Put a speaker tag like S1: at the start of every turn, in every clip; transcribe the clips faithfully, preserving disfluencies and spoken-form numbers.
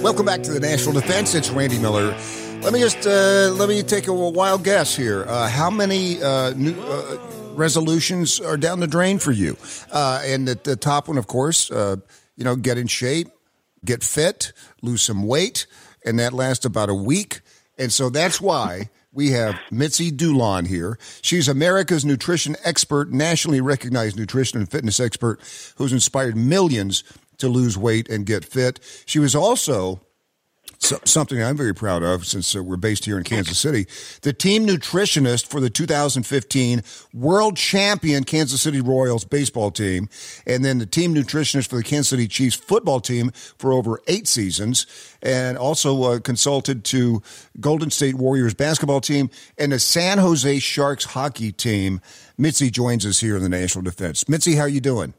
S1: Welcome back to the National Defense. It's Randy Miller. Let me just uh, let me take a wild guess here. Uh, how many uh, new uh, resolutions are down the drain for you? Uh, and the, the top one, of course, uh, you know, get in shape, get fit, lose some weight, and that lasts about a week. And so that's why we have Mitzi Dulon here. She's America's nutrition expert, nationally recognized nutrition and fitness expert who's inspired millions to lose weight and get fit. She was also so, something I'm very proud of since uh, we're based here in Kansas City, the team nutritionist for the two thousand fifteen world champion Kansas City Royals baseball team, and then the team nutritionist for the Kansas City Chiefs football team for over eight seasons, and also uh, consulted to Golden State Warriors basketball team and the San Jose Sharks hockey team. Mitzi joins us here in the National Defense. Mitzi, how are you doing?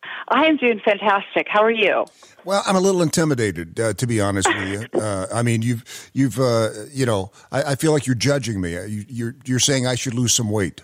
S2: I am doing fantastic. How are you?
S1: Well, I'm a little intimidated, uh, to be honest with you. Uh, I mean, you've, you've, uh, you know, I, I feel like you're judging me. You, you're, you're saying I should lose some weight.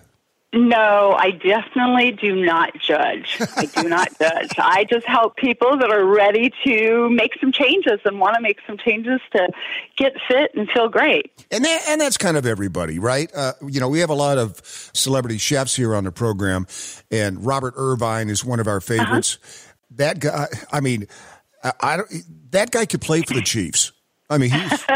S2: No, I definitely do not judge. I do not judge. I just help people that are ready to make some changes and want to make some changes to get fit and feel great.
S1: And that, and that's kind of everybody, right? Uh, you know, we have a lot of celebrity chefs here on the program, and Robert Irvine is one of our favorites. Uh-huh. That guy, I mean, I, I don't, that guy could play for the Chiefs. I mean, he's,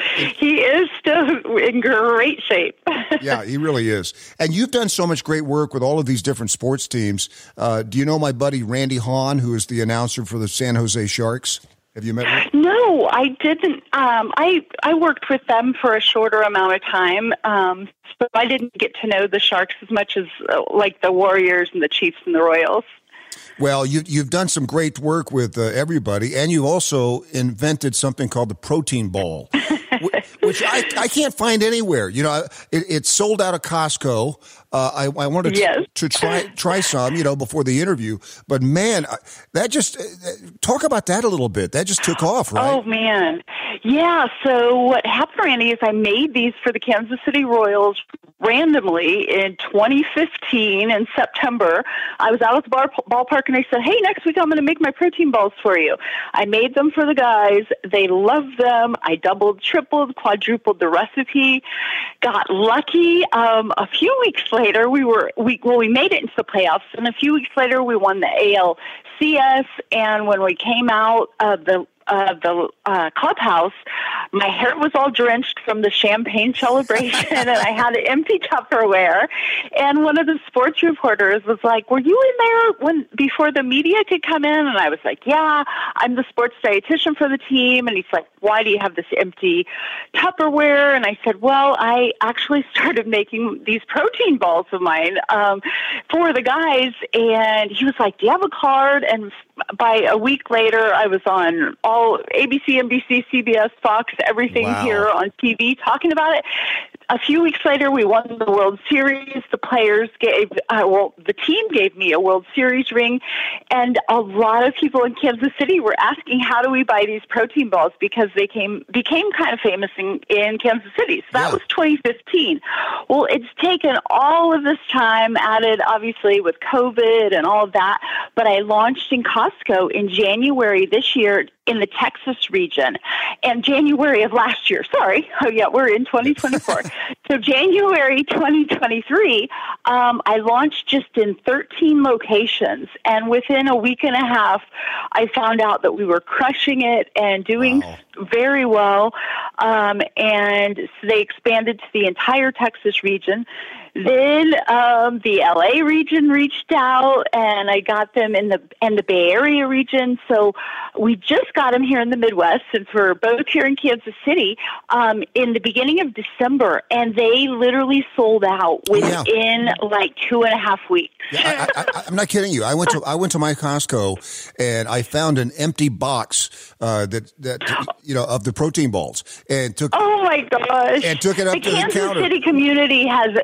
S2: he is still in great shape.
S1: Yeah, he really is. And you've done so much great work with all of these different sports teams. Uh, do you know my buddy Randy Hahn, who is the announcer for the San Jose Sharks? Have you met him?
S2: No, I didn't. Um, I I worked with them for a shorter amount of time, um, so I didn't get to know the Sharks as much as uh, like the Warriors and the Chiefs and the Royals.
S1: Well, you, you've done some great work with uh, everybody, and you also invented something called the protein ball, which I, I can't find anywhere. You know, it, it's sold out of Costco. Uh, I, I wanted to,
S2: yes.
S1: to try try some, you know, before the interview. But, man, that just – talk about that a little bit. That just took off, right?
S2: Oh, man. Yeah, so what happened, Randy, is I made these for the Kansas City Royals randomly in twenty fifteen in September. I was out at the bar, ballpark, and I said, hey, next week I'm going to make my protein balls for you. I made them for the guys. They loved them. I doubled, tripled, quadrupled the recipe, got lucky. Um, a few weeks later, we were we well, we made it into the playoffs, and a few weeks later, we won the A L C S, and when we came out of the Uh, the uh, clubhouse, my hair was all drenched from the champagne celebration, and I had an empty Tupperware. And one of the sports reporters was like, "Were you in there when before the media could come in?" And I was like, "Yeah, I'm the sports dietitian for the team." And he's like, "Why do you have this empty Tupperware?" And I said, "Well, I actually started making these protein balls of mine um, for the guys." And he was like, "Do you have a card?" And by a week later, I was on all A B C, N B C, C B S, Fox, everything
S1: wow.
S2: here on T V talking about it. A few weeks later, we won the World Series. The players gave, uh, well, the team gave me a World Series ring. And a lot of people in Kansas City were asking, how do we buy these protein balls? Because they came became kind of famous in, in Kansas City. So that
S1: yeah.
S2: was twenty fifteen. Well, it's taken all of this time, added obviously with COVID and all of that. But I launched in Costco in January this year in the Texas region, and January of last year. Sorry. Oh, yeah, we're in twenty twenty-four. So January twenty twenty-three, um, I launched just in thirteen locations, and within a week and a half, I found out that we were crushing it and doing
S1: wow.
S2: very well, um, and so they expanded to the entire Texas region. Then um, the L A region reached out, and I got them in the in the Bay Area region. So we just got them here in the Midwest, since we're both here in Kansas City, um, in the beginning of December, and they literally sold out within
S1: yeah.
S2: like two and a half weeks.
S1: Yeah, I, I, I'm not kidding you. I went to I went to my Costco, and I found an empty box uh, that that you know of the protein balls, and took
S2: oh my gosh,
S1: and took it up
S2: the
S1: to
S2: Kansas
S1: the counter.
S2: City community has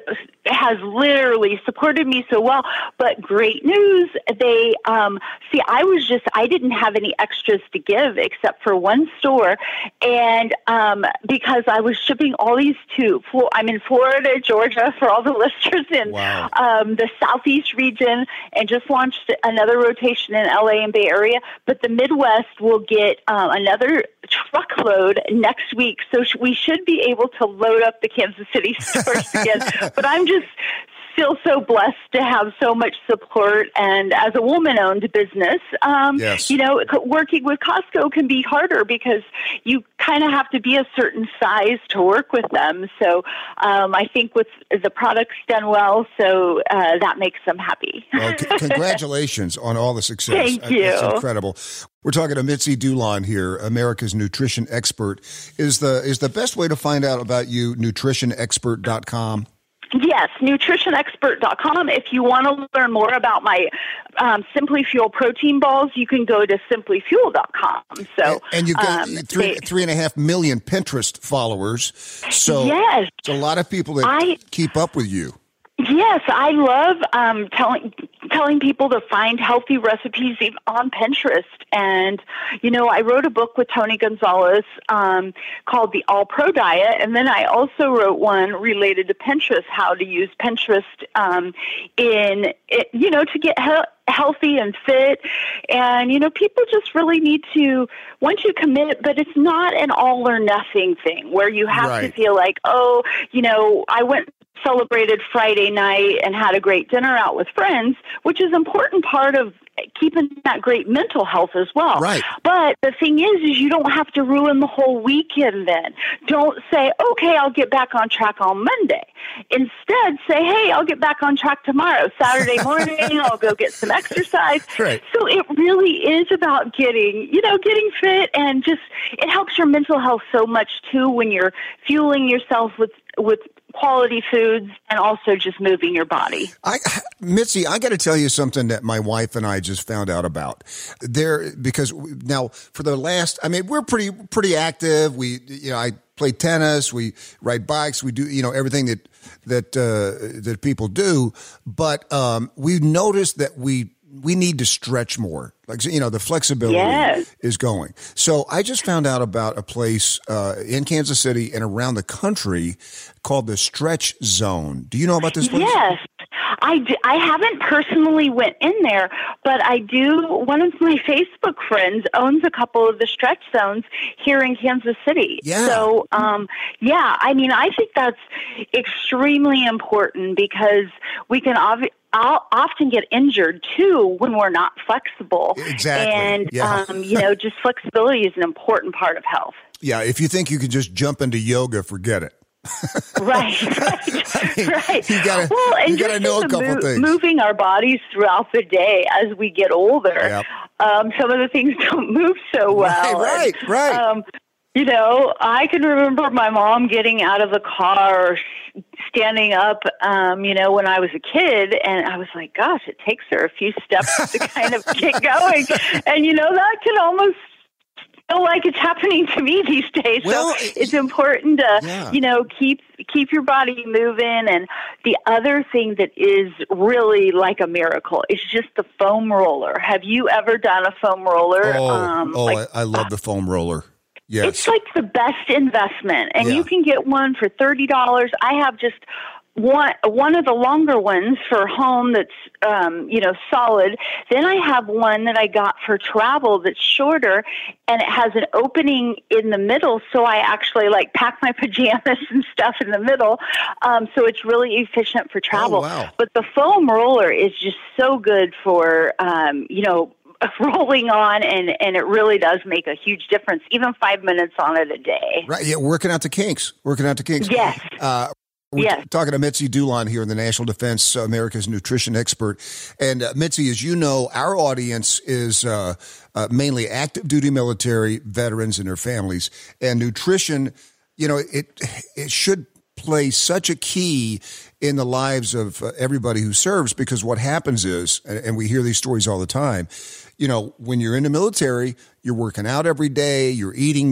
S2: has literally supported me so well. But great news, they, um, see, I was just, I didn't have any extras to give except for one store. And um, because I was shipping all these to, I'm in Florida, Georgia, for all the listeners in
S1: wow.
S2: um, the Southeast region, and just launched another rotation in L A and Bay Area. But the Midwest will get um, another truckload next week. So sh- we should be able to load up the Kansas City stores again. But I'm just feel so blessed to have so much support. And as a woman-owned business, um,
S1: yes.
S2: you know, working with Costco can be harder because you kind of have to be a certain size to work with them. So um, I think with the products done well, so uh, that makes them happy.
S1: Well, c- congratulations on all the success.
S2: Thank you.
S1: It's incredible. We're talking to Mitzi Dulon here, America's nutrition expert. Is the is the best way to find out about you nutrition expert dot com?
S2: Yes, nutrition expert dot com. If you want to learn more about my um, Simply Fuel protein balls, you can go to simply fuel dot com. So,
S1: and, and you've got
S2: um,
S1: three,
S2: they,
S1: three and a half million Pinterest followers. So
S2: yes,
S1: it's a lot of people that
S2: I,
S1: keep up with you.
S2: Yes, I love um, telling telling people to find healthy recipes on Pinterest. And, you know, I wrote a book with Tony Gonzalez um, called The All Pro Diet. And then I also wrote one related to Pinterest, how to use Pinterest um, in, it, you know, to get he- healthy and fit. And, you know, people just really need to, once you commit, but it's not an all or nothing thing where you have
S1: right.
S2: to feel like, oh, you know, I went celebrated Friday night and had a great dinner out with friends, which is an important part of keeping that great mental health as well.
S1: Right.
S2: But the thing is, is you don't have to ruin the whole weekend then. Don't say, okay, I'll get back on track on Monday. Instead, say, hey, I'll get back on track tomorrow. Saturday morning, I'll go get some exercise.
S1: Right.
S2: So it really is about getting, you know, getting fit, and just, it helps your mental health so much too when you're fueling yourself with, with quality foods and also just moving your body.
S1: I, Mitzi, I got to tell you something that my wife and I just found out about there, because now for the last, I mean, we're pretty, pretty active. We, you know, I play tennis, we ride bikes, we do, you know, everything that, that, uh, that people do. But, um, we've noticed that we, we need to stretch more. Like, you know, the flexibility
S2: yes.
S1: is going. So I just found out about a place uh, in Kansas City and around the country called the Stretch Zone. Do you know about this place?
S2: Yes. I, do, I haven't personally went in there, but I do. One of my Facebook friends owns a couple of the Stretch Zones here in Kansas City.
S1: Yeah.
S2: So, um, yeah, I mean, I think that's extremely important because we can obviously I'll often get injured too when we're not flexible.
S1: Exactly.
S2: And,
S1: yeah.
S2: um, you know, just flexibility is an important part of health.
S1: Yeah. If you think you can just jump into yoga, forget it.
S2: right, right,
S1: I mean,
S2: right.
S1: You gotta,
S2: well, and
S1: you gotta know a couple
S2: mo-
S1: things.
S2: Moving our bodies throughout the day as we get older,
S1: Yep.
S2: um, some of the things don't move so well.
S1: Right,
S2: and,
S1: right, right.
S2: Um, you know, I can remember my mom getting out of the car or standing up, um, you know, when I was a kid, and I was like, gosh, it takes her a few steps to kind of get going. And, you know, that can almost feel like it's happening to me these days.
S1: Well,
S2: so it's important to,
S1: yeah.
S2: you know, keep keep your body moving. And the other thing that is really like a miracle is just the foam roller. Have you ever done a foam roller?
S1: Oh,
S2: um,
S1: oh
S2: like,
S1: I, I love the foam roller. Yes.
S2: It's like the best investment, and
S1: Yeah.
S2: you can get one for thirty dollars. I have just one one of the longer ones for home that's um, you know solid. Then I have one that I got for travel that's shorter, and it has an opening in the middle, so I actually like pack my pajamas and stuff in the middle. Um, so it's really efficient for travel.
S1: Oh, wow.
S2: But the foam roller is just so good for um, you know. rolling on, and, and it really does make a huge difference, even five minutes on it a day.
S1: Right. Yeah. Working out the kinks. Working out the kinks.
S2: Yes.
S1: Uh, we're
S2: yes.
S1: t- talking to Mitzi Dulon here in the National Defense, uh, America's nutrition expert. And uh, Mitzi, as you know, our audience is uh, uh, mainly active duty military veterans and their families. And nutrition, you know, it it should play such a key in the lives of uh, everybody who serves, because what happens is, and, and we hear these stories all the time, you know, when you're in the military, you're working out every day, you're eating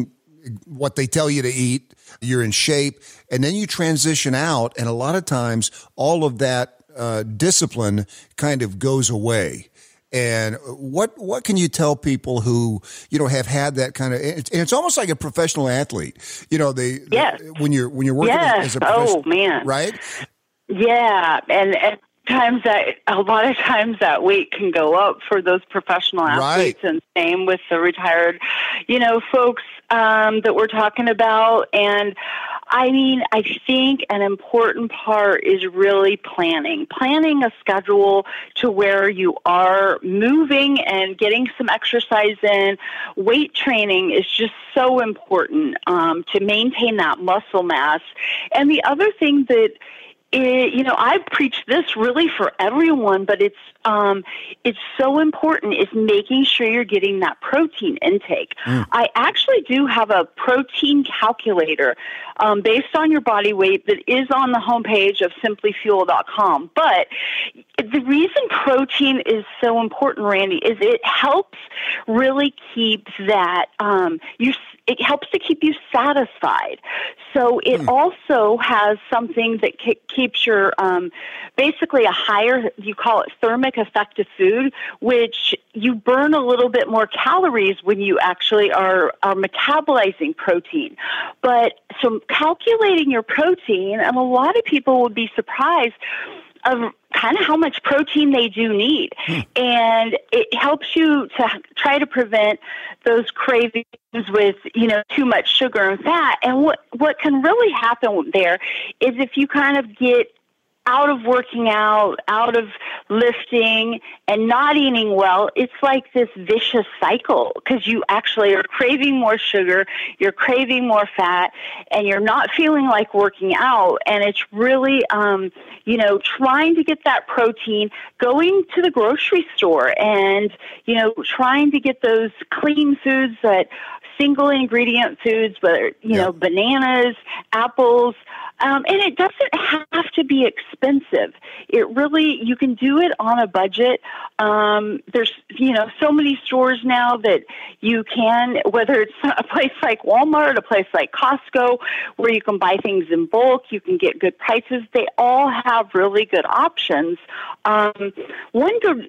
S1: what they tell you to eat, you're in shape, and then you transition out, and a lot of times all of that uh, discipline kind of goes away. And what what can you tell people who, you know, have had that kind of, and it's almost like a professional athlete, you know, they,
S2: yes.
S1: they when you're when you're working
S2: yes.
S1: as, as a professional,
S2: oh man,
S1: right?
S2: Yeah, and, and times that a lot of times that weight can go up for those professional athletes,
S1: right.
S2: and same with the retired, you know, folks um, that we're talking about. And I mean, I think an important part is really planning, planning a schedule to where you are moving and getting some exercise in. Weight training is just so important um, to maintain that muscle mass. And the other thing that It, you know, I preach this really for everyone, but it's um, it's so important is making sure you're getting that protein intake. Mm. I actually do have a protein calculator um, based on your body weight that is on the homepage of simply fuel dot com. But the reason protein is so important, Randy, is it helps really keep that um, you. It helps to keep you satisfied. So it mm. also has something that ke- keeps your, um, basically a higher, you call it thermic effective food, which you burn a little bit more calories when you actually are, are metabolizing protein. But so calculating your protein, and a lot of people would be surprised of kind of how much protein they do need. Hmm. And it helps you to try to prevent those cravings with, you know, too much sugar and fat. And what, what can really happen there is if you kind of get out of working out, out of lifting, and not eating well, it's like this vicious cycle because you actually are craving more sugar, you're craving more fat, and you're not feeling like working out. And it's really, um, you know, trying to get that protein, going to the grocery store and, you know, trying to get those clean foods, that single ingredient foods, whether, you yeah. know, bananas, apples, Um, and it doesn't have to be expensive. It really, you can do it on a budget. Um, there's, you know, so many stores now that you can, whether it's a place like Walmart, a place like Costco, where you can buy things in bulk, you can get good prices. They all have really good options. Um, one good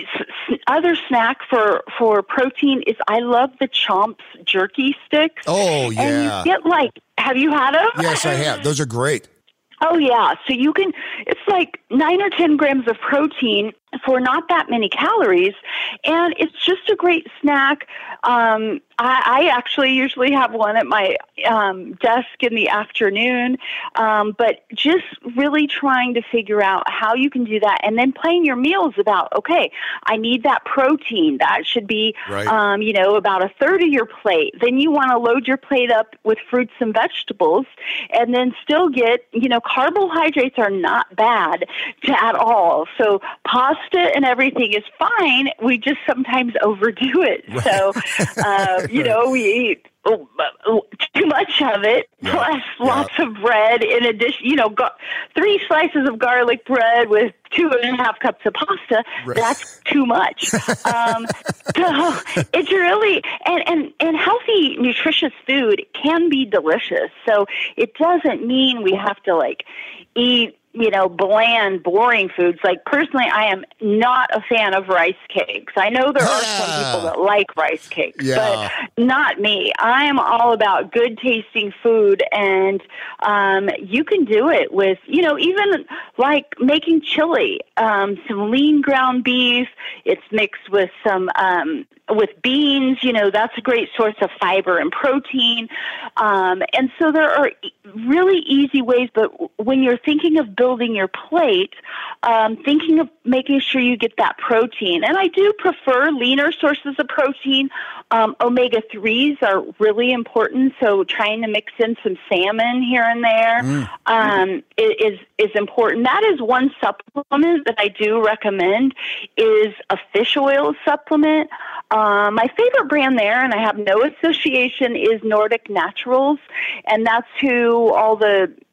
S2: other snack for, for protein is I love the Chomps jerky sticks.
S1: Oh, yeah.
S2: And you get like, have you had them?
S1: Yes, I have. Those are great.
S2: Oh, yeah. So you can, it's like nine or ten grams of protein for not that many calories. And it's just a great snack. Um, I, I actually usually have one at my um, desk in the afternoon. Um, but just really trying to figure out how you can do that. And then planning your meals about, okay, I need that protein. That should be,
S1: right. um,
S2: you know, about a third of your plate. Then you want to load your plate up with fruits and vegetables and then still get, you know, carbohydrates are not bad to, at all. So pasta and everything is fine. We just sometimes overdo it. Right. So, uh, you know, we eat oh, too much of it, yeah. plus yeah. lots of bread in addition, you know, gar- three slices of garlic bread with two and a half cups of pasta. Right. That's too much. um, so it's really, and, and, and healthy, nutritious food can be delicious. So it doesn't mean we have to like eat, you know, bland, boring foods. Like personally, I am not a fan of rice cakes. I know there are some people that like rice cakes,
S1: yeah.
S2: but not me. I am all about good tasting food, and um, you can do it with, you know, even like making chili, um, some lean ground beef. It's mixed with some, um, with beans, you know, that's a great source of fiber and protein. Um, and so there are really easy ways, but when you're thinking of building your plate, um, thinking of making sure you get that protein. And I do prefer leaner sources of protein. Um, omega threes are really important, so trying to mix in some salmon here and there mm. um, is, is important. That is one supplement that I do recommend is a fish oil supplement. Uh, my favorite brand there, and I have no association, is Nordic Naturals, and that's who all the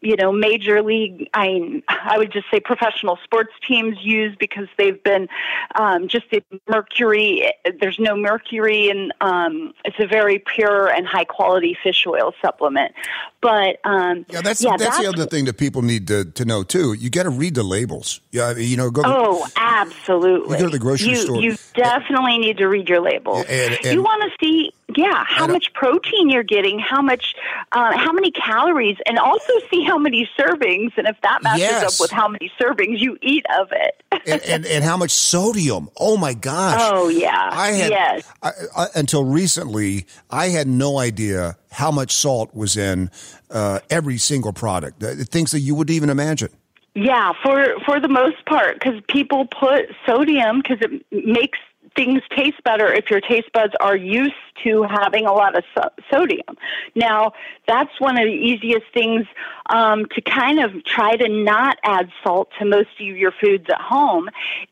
S2: you know, major league, I I would just say professional sports teams use, because they've been um, just the mercury. There's no mercury, and um, it's a very pure and high quality fish oil supplement. But um,
S1: yeah, that's
S2: yeah,
S1: that's,
S2: that's
S1: the other thing that people need to, to know too. You got to read the labels. Yeah, you know, go.
S2: Oh, absolutely.
S1: You go to the grocery
S2: you,
S1: store.
S2: You definitely need to read your labels.
S1: And, and,
S2: you want to see, yeah, how much protein you're getting, how much, uh, how many calories, and also see how many servings, and if that matches
S1: yes.
S2: up with how many servings you eat of it.
S1: and, and and how much sodium. Oh my gosh.
S2: Oh yeah.
S1: I had
S2: yes.
S1: I, I, until recently, I had no idea how much salt was in uh, every single product. Uh, things that you wouldn't even imagine.
S2: Yeah, for for the most part, because people put sodium because it makes things taste better if your taste buds are used to having a lot of so- sodium. Now, that's one of the easiest things um, to kind of try to not add salt to most of your foods at home.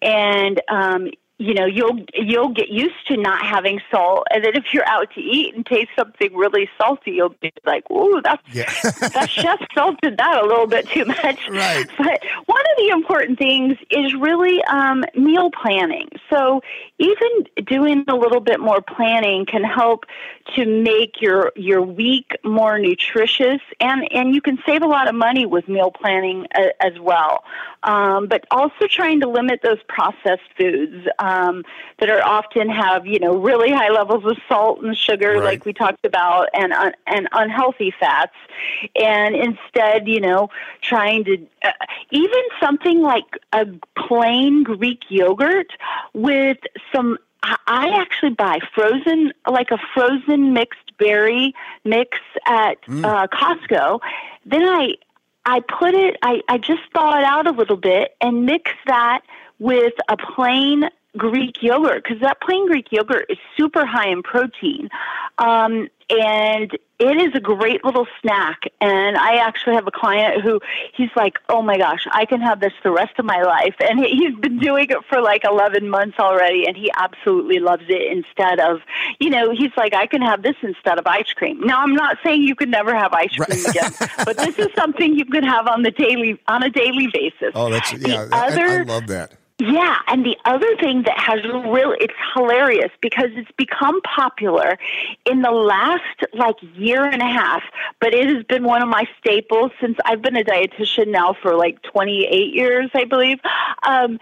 S2: And um you know, you'll you'll get used to not having salt, and then if you're out to eat and taste something really salty, you'll be like, "Ooh, that's
S1: yeah.
S2: that chef salted that a little bit too much."
S1: Right.
S2: But one of the important things is really um, meal planning. So even doing a little bit more planning can help to make your your week more nutritious, and and you can save a lot of money with meal planning a, as well. Um, but also trying to limit those processed foods. Um, that are often have, you know, really high levels of salt and sugar,
S1: right.
S2: like we talked about, and un- and unhealthy fats, and instead, you know, trying to uh, even something like a plain Greek yogurt with some. I actually buy frozen, like a frozen mixed berry mix at mm. uh, Costco. Then I I put it. I I just thaw it out a little bit and mix that with a plain Greek yogurt, because that plain Greek yogurt is super high in protein. Um, and it is a great little snack. And I actually have a client who he's like, oh my gosh, I can have this the rest of my life. And he's been doing it for like eleven months already. And he absolutely loves it instead of, you know, he's like, I can have this instead of ice cream. Now, I'm not saying you can never have ice cream right. again, but this is something you can have on the daily, on a daily basis.
S1: Oh, that's, yeah,
S2: the other,
S1: I, I love that.
S2: Yeah, and the other thing that has real, it's hilarious because it's become popular in the last like year and a half, but it has been one of my staples since I've been a dietitian now for like twenty-eight years, I believe. Um,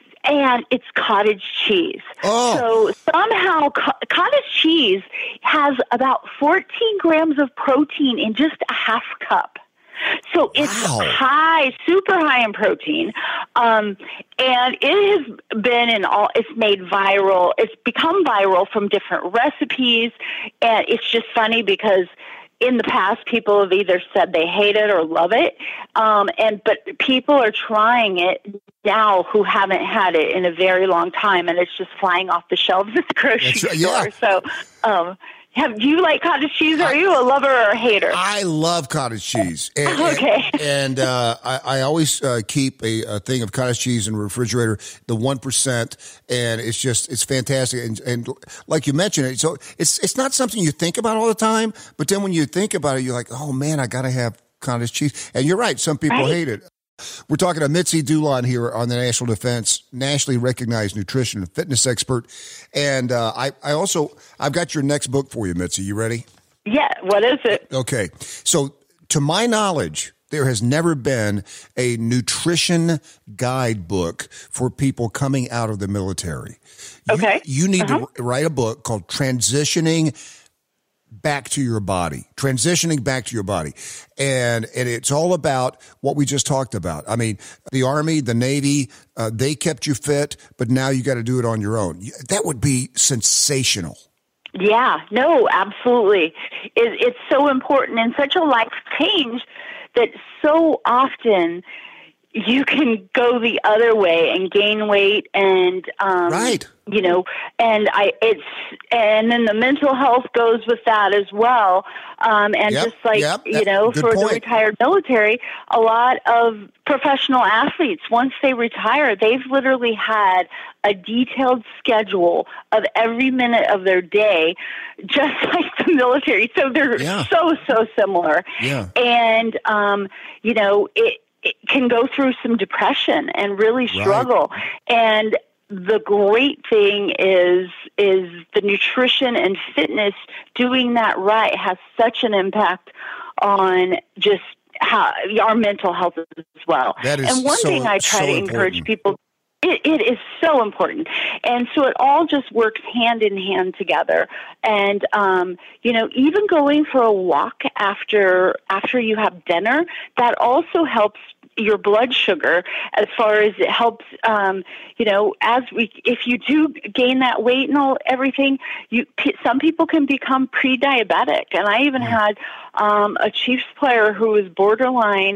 S2: and it's cottage cheese.
S1: Oh.
S2: So somehow co- cottage cheese has about fourteen grams of protein in just a half cup. So it's
S1: wow.
S2: high, super high in protein, um, and it has been in all. It's made viral. It's become viral from different recipes, and it's just funny because in the past people have either said they hate it or love it, um, and but people are trying it now who haven't had it in a very long time, and it's just flying off the shelves at the grocery
S1: That's right,
S2: store.
S1: yeah.
S2: So. Um, Have do you like cottage cheese? Are you a lover or a hater?
S1: I love cottage cheese. And,
S2: okay.
S1: And, and uh, I, I always uh, keep a, a thing of cottage cheese in the refrigerator, the one percent, and it's just it's fantastic. And, and like you mentioned, it, so it's it's not something you think about all the time, but then when you think about it, you're like, oh man, I got to have cottage cheese. And you're right, some people
S2: right.
S1: hate it. We're talking to Mitzi Dulon here on the National Defense, nationally recognized nutrition and fitness expert. And uh, I, I also, I've got your next book for you, Mitzi. You ready?
S2: Yeah. What is it?
S1: Okay. So to my knowledge, there has never been a nutrition guidebook for people coming out of the military.
S2: Okay.
S1: You, you need
S2: uh-huh.
S1: to write a book called Transitioning Back to Your Body, transitioning back to your body. And, and it's all about what we just talked about. I mean, the Army, the Navy, uh, they kept you fit, but now you got to do it on your own. That would be sensational.
S2: Yeah, no, absolutely. It, it's so important and such a life change that so often you can go the other way and gain weight and, um,
S1: right.
S2: you know, and I, it's, and then the mental health goes with that as well. Um, and
S1: yep,
S2: just like,
S1: yep,
S2: you know,
S1: good
S2: for
S1: point.
S2: the retired military, a lot of professional athletes, once they retire, they've literally had a detailed schedule of every minute of their day, just like the military. So they're
S1: yeah.
S2: so, so similar.
S1: Yeah.
S2: And, um, you know, it, it can go through some depression and really struggle. Right. And the great thing is, is the nutrition and fitness, doing that right has such an impact on just how our mental health as well.
S1: That is
S2: and one
S1: so,
S2: thing I try
S1: so
S2: to
S1: important.
S2: encourage people, it, it is so important. And so it all just works hand in hand together. And, um, you know, even going for a walk after, after you have dinner, that also helps your blood sugar, as far as it helps, um, you know, as we, if you do gain that weight and all everything, you, some people can become pre-diabetic. And I even had, um, a Chiefs player who was borderline,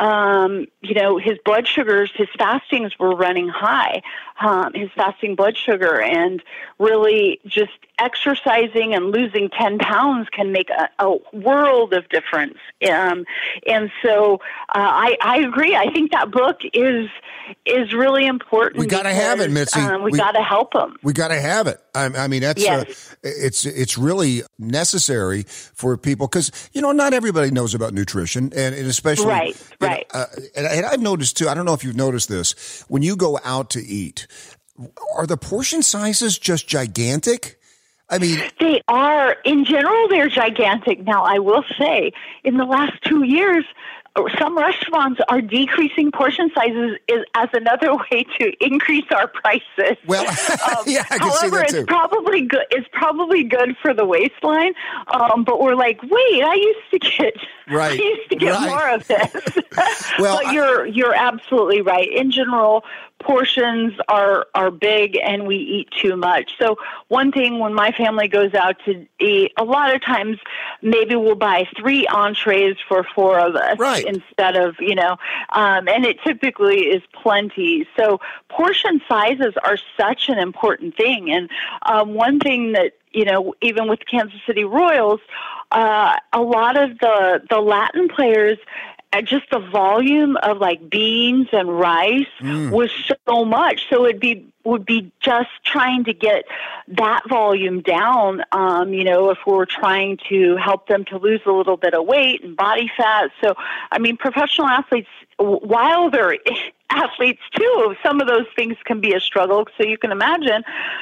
S2: um, you know, his blood sugars, his fastings were running high, um, his fasting blood sugar, and really just exercising and losing ten pounds can make a, a world of difference. Um, and so, uh, I, I agree. I think that book is, is really important.
S1: We got to have it, Mitzi.
S2: Um, we,
S1: we
S2: got to help them.
S1: We got to have it. I, I mean, that's,
S2: yes.
S1: uh, it's, it's really necessary for people, because, you know, not everybody knows about nutrition, and, and especially,
S2: right, right.
S1: Know, uh, and, and I've noticed too, I don't know if you've noticed this, when you go out to eat, are the portion sizes just gigantic? I mean,
S2: they are. In general, they're gigantic. Now, I will say, in the last two years, some restaurants are decreasing portion sizes is, as another way to increase our prices.
S1: Well,
S2: um,
S1: yeah, I can
S2: however,
S1: see that too.
S2: it's probably good. It's probably good for the waistline. Um, but we're like, wait, I used to get,
S1: right,
S2: I used to get
S1: right.
S2: more of this.
S1: well,
S2: but you're you're absolutely right. In general, portions are are big, and we eat too much. So one thing, when my family goes out to eat, a lot of times maybe we'll buy three entrees for four of us,
S1: right.
S2: instead of, you know, um, and it typically is plenty. So portion sizes are such an important thing. And um, one thing that, you know, even with Kansas City Royals, uh, a lot of the, the Latin players, uh, just the volume of like beans and rice mm. was so much. So it'd be, would be just trying to get that volume down, um, you know, if we're trying to help them to lose a little bit of weight and body fat. So, I mean, professional athletes, while they're athletes too, some of those things can be a struggle. So you can imagine,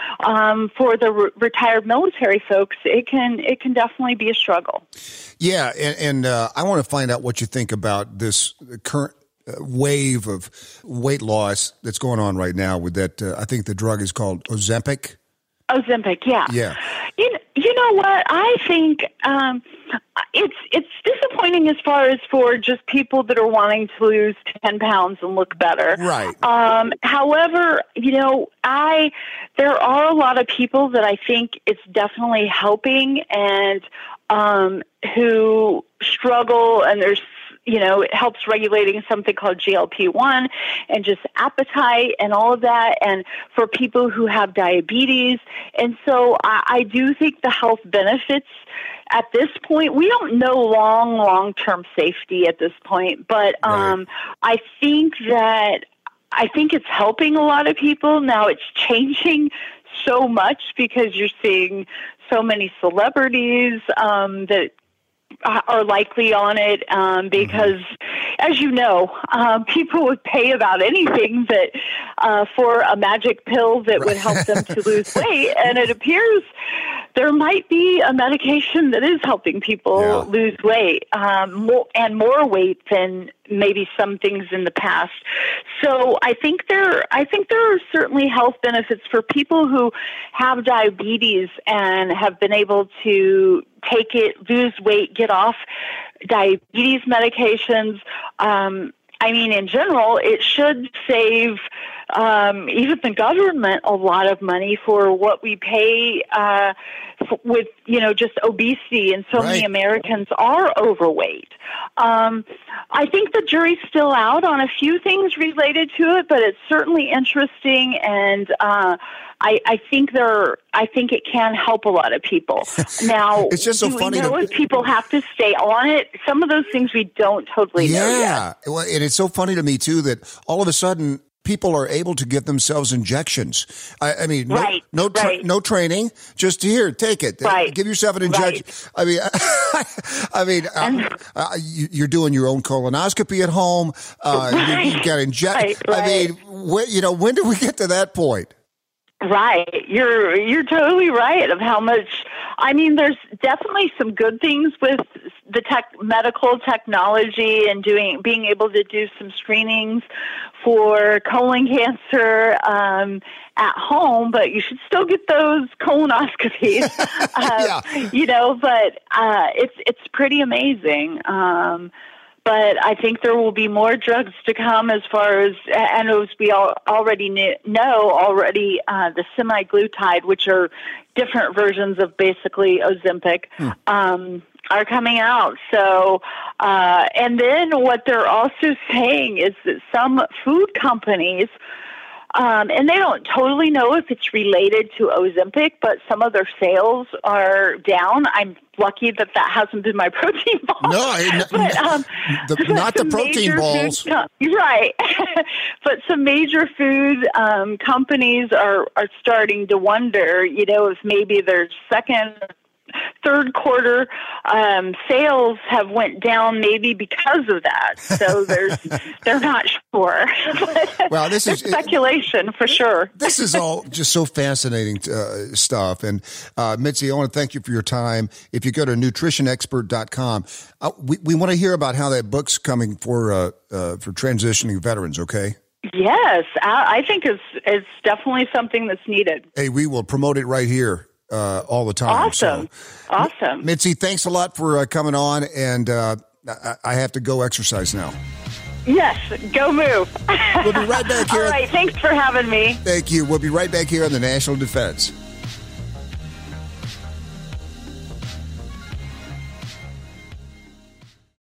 S2: um, for the re- retired military folks, it can, it can definitely be a struggle.
S1: Yeah. And, and uh, I want to find out what you think about this current wave of weight loss that's going on right now with that. Uh, I think the drug is called Ozempic.
S2: Ozempic, yeah.
S1: Yeah.
S2: You, you know what? I think um, it's it's disappointing as far as for just people that are wanting to lose ten pounds and look better.
S1: Right.
S2: Um, however, you know, I there are a lot of people that I think it's definitely helping, and um, who struggle, and there's, you know, it helps regulating something called G L P one and just appetite and all of that. And for people who have diabetes. And so I, I do think the health benefits at this point, we don't know long, long-term safety at this point, but um, right. I think that, I think it's helping a lot of people. Now it's changing so much because you're seeing so many celebrities um, that are likely on it, um, because, mm-hmm. as you know, um, people would pay about anything that uh, for a magic pill that right. would help them to lose weight. And it appears there might be a medication that is helping people yeah. lose weight, um, more, and more weight than maybe some things in the past. So I think there, I think there are certainly health benefits for people who have diabetes and have been able to take it, lose weight, get off diabetes medications. Um, I mean, in general, it should save um, even the government a lot of money for what we pay uh, with, you know, just obesity, and so
S1: Right.
S2: many Americans are overweight. Um, I think the jury's still out on a few things related to it, but it's certainly interesting, and uh, I, I think there. I think it can help a lot of people. Now,
S1: It's just so
S2: do
S1: funny
S2: we know
S1: to-
S2: if people have to stay on it? Some of those things we don't totally know yet.
S1: Yeah. Well, and it's so funny to me, too, that all of a sudden people are able to give themselves injections. I, I mean, no,
S2: Right,
S1: no, tra-
S2: right.
S1: no training, just here, take it.
S2: Right,
S1: Give yourself an injection.
S2: right.
S1: I mean, I mean, uh, uh, you, you're doing your own colonoscopy at home. Uh,
S2: Right,
S1: you, you got injected.
S2: right,
S1: I
S2: right.
S1: mean, when, you know, when do we get to that point?
S2: Right. You're you're totally right of how much. I mean, there's definitely some good things with the tech, medical technology, and doing being able to do some screenings for colon cancer um, at home. But you should still get those colonoscopies. uh,
S1: Yeah.
S2: You know, but uh, it's it's pretty amazing. Um, But I think there will be more drugs to come as far as, and as we all already kn- know, already uh, the semaglutide, which are different versions of basically Ozempic,
S1: Hmm.
S2: um, are coming out. So, uh, and then what they're also saying is that some food companies, Um, and they don't totally know if it's related to Ozempic, but some of their sales are down. I'm lucky that that hasn't been my protein ball.
S1: No, I-
S2: but, um,
S1: the-
S2: but
S1: not the
S2: some
S1: protein
S2: major
S1: balls.
S2: food com- right. But some major food um, companies are, are starting to wonder, you know, if maybe their second, third quarter um, sales have went down maybe because of that. So there's they're not sure. But
S1: Well, this
S2: there's
S1: is-
S2: speculation for sure.
S1: This is all just so fascinating uh, stuff. And uh, Mitzi, I want to thank you for your time. If you go to nutrition expert dot com, uh, we, we want to hear about how that book's coming for uh, uh, for transitioning veterans, okay?
S2: Yes, I, I think it's it's definitely something that's needed.
S1: Hey, we will promote it right here uh, all the time.
S2: Awesome,
S1: So,
S2: awesome.
S1: Mitzi, thanks a lot for uh, coming on. And uh, I, I have to go exercise now.
S2: Yes, go move.
S1: We'll be right back here.
S2: All right, thanks for having me.
S1: Thank you. We'll be right back here on the National Defense.